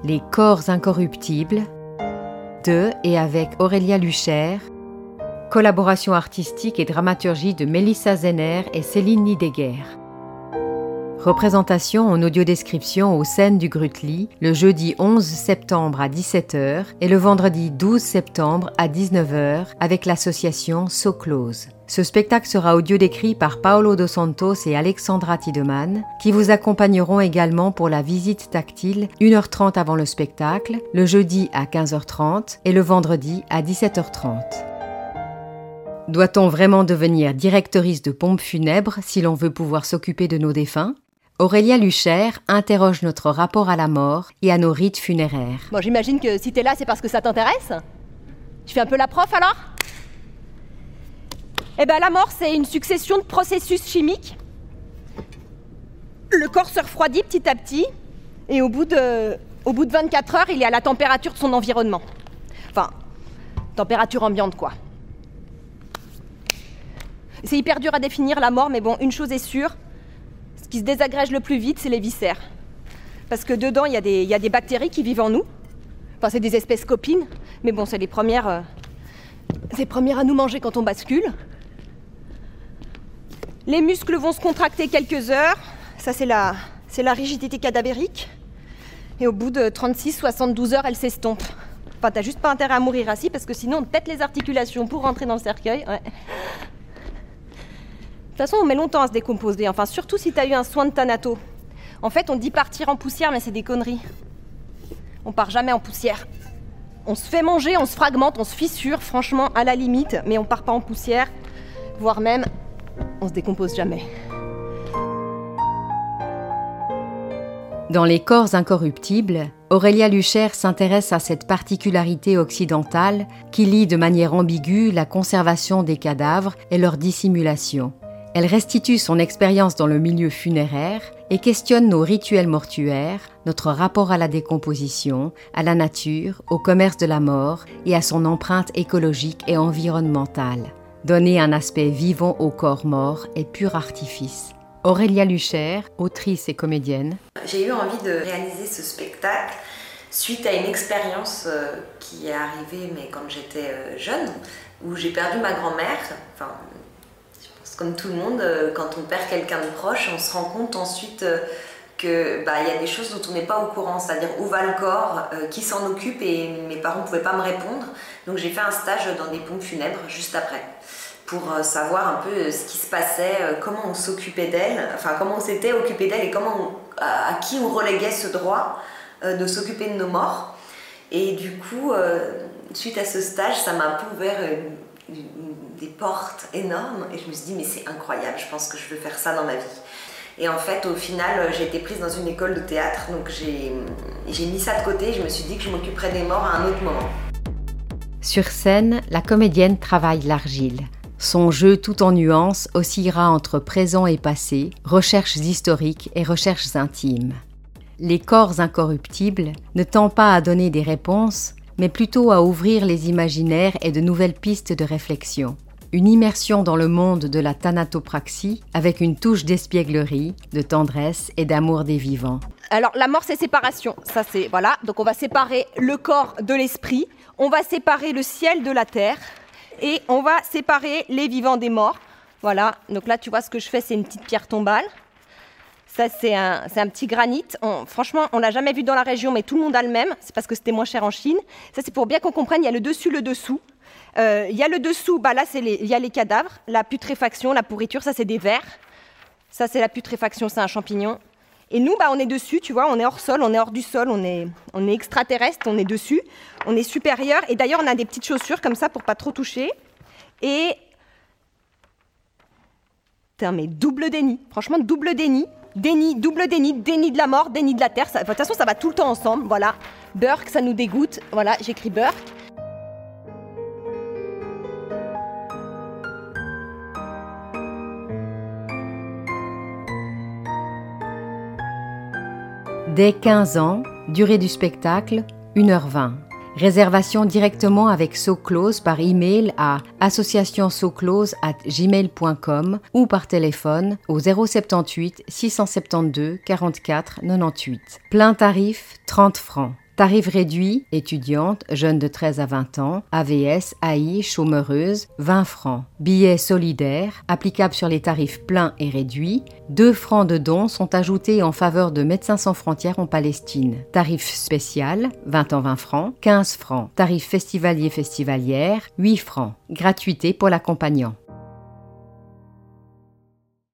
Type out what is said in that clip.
Les corps incorruptibles de et avec Aurélia Luchaire, collaboration artistique et dramaturgie de Mélissa Zenner et Céline Nidegger. Représentation en audiodescription aux scènes du Grutli le jeudi 11 septembre à 17h et le vendredi 12 septembre à 19h avec l'association So Close. Ce spectacle sera audio-décrit par Paolo Dos Santos et Alexandra Tiedemann, qui vous accompagneront également pour la visite tactile 1h30 avant le spectacle, le jeudi à 15h30 et le vendredi à 17h30. Doit-on vraiment devenir directrice de pompe funèbre si l'on veut pouvoir s'occuper de nos défunts ? Aurélia Luchaire interroge notre rapport à la mort et à nos rites funéraires. Bon, j'imagine que si t'es là, c'est parce que ça t'intéresse. Tu fais un peu la prof alors ? Eh ben, la mort, c'est une succession de processus chimiques. Le corps se refroidit petit à petit, et au bout de 24 heures, il est à la température de son environnement. Enfin, température ambiante, quoi. C'est hyper dur à définir, la mort, mais bon, une chose est sûre, ce qui se désagrège le plus vite, c'est les viscères. Parce que dedans, il y a des bactéries qui vivent en nous. Enfin, c'est des espèces copines, mais bon, c'est les premières à nous manger quand on bascule. Les muscles vont se contracter quelques heures, ça c'est la rigidité cadavérique. Et au bout de 36-72 heures, elle s'estompe. Enfin, t'as juste pas intérêt à mourir assis, parce que sinon on te pète les articulations pour rentrer dans le cercueil. Ouais. De toute façon, on met longtemps à se décomposer, enfin surtout si t'as eu un soin de thanato. En fait, on dit partir en poussière, mais c'est des conneries. On part jamais en poussière. On se fait manger, on se fragmente, on se fissure, franchement, à la limite, mais on part pas en poussière, voire même, on se décompose jamais. Dans Les corps incorruptibles, Aurélia Luchaire s'intéresse à cette particularité occidentale qui lie de manière ambiguë la conservation des cadavres et leur dissimulation. Elle restitue son expérience dans le milieu funéraire et questionne nos rituels mortuaires, notre rapport à la décomposition, à la nature, au commerce de la mort et à son empreinte écologique et environnementale. Donner un aspect vivant au corps mort est pur artifice. Aurélia Luchaire, autrice et comédienne. J'ai eu envie de réaliser ce spectacle suite à une expérience qui est arrivée mais quand j'étais jeune, où j'ai perdu ma grand-mère. Enfin, je pense comme tout le monde, quand on perd quelqu'un de proche, on se rend compte ensuite que y a des choses dont on n'est pas au courant, c'est-à-dire où va le corps, qui s'en occupe, et mes parents ne pouvaient pas me répondre. Donc j'ai fait un stage dans des pompes funèbres juste après, pour savoir un peu ce qui se passait, comment on s'occupait d'elle, enfin comment on s'était occupé d'elle et à qui on reléguait ce droit de s'occuper de nos morts. Et du coup, suite à ce stage, ça m'a un peu ouvert des portes énormes, et je me suis dit mais c'est incroyable, je pense que je veux faire ça dans ma vie. Et en fait, au final, j'ai été prise dans une école de théâtre, donc j'ai mis ça de côté, et je me suis dit que je m'occuperais des morts à un autre moment. Sur scène, la comédienne travaille l'argile. Son jeu tout en nuances oscillera entre présent et passé, recherches historiques et recherches intimes. Les corps incorruptibles ne tend pas à donner des réponses, mais plutôt à ouvrir les imaginaires et de nouvelles pistes de réflexion. Une immersion dans le monde de la thanatopraxie avec une touche d'espièglerie, de tendresse et d'amour des vivants. Alors la mort, c'est séparation, ça c'est, voilà, donc on va séparer le corps de l'esprit, on va séparer le ciel de la terre, et on va séparer les vivants des morts. Voilà, donc là tu vois ce que je fais, c'est une petite pierre tombale. Ça c'est un petit granit. Franchement, on l'a jamais vu dans la région, mais tout le monde a le même. C'est parce que c'était moins cher en Chine. Ça c'est pour bien qu'on comprenne, il y a le dessus, le dessous. Il y a le dessous, là il y a les cadavres, la putréfaction, la pourriture, ça c'est des vers. Ça c'est la putréfaction, c'est un champignon. Et nous, on est dessus, tu vois, on est hors sol, on est hors du sol, on est extraterrestre, on est dessus, on est supérieur. Et d'ailleurs, on a des petites chaussures comme ça pour pas trop toucher. Et... Putain, mais double déni. Franchement, double déni. Déni, double déni, déni de la mort, déni de la terre. De toute façon, ça va tout le temps ensemble, voilà. Burke, ça nous dégoûte. Voilà, j'écris Burke. Dès 15 ans, durée du spectacle, 1h20. Réservation directement avec So Close par email à associationsoclose@gmail.com ou par téléphone au 078 672 44 98. Plein tarif, 30 francs. Tarif réduit, étudiante, jeune de 13 à 20 ans, AVS, AI, chômeureuse, 20 francs. Billet solidaire, applicable sur les tarifs pleins et réduits. 2 francs de dons sont ajoutés en faveur de Médecins sans frontières en Palestine. Tarif spécial, 20 ans 20 francs, 15 francs. Tarif festivalier-festivalière, 8 francs. Gratuité pour l'accompagnant.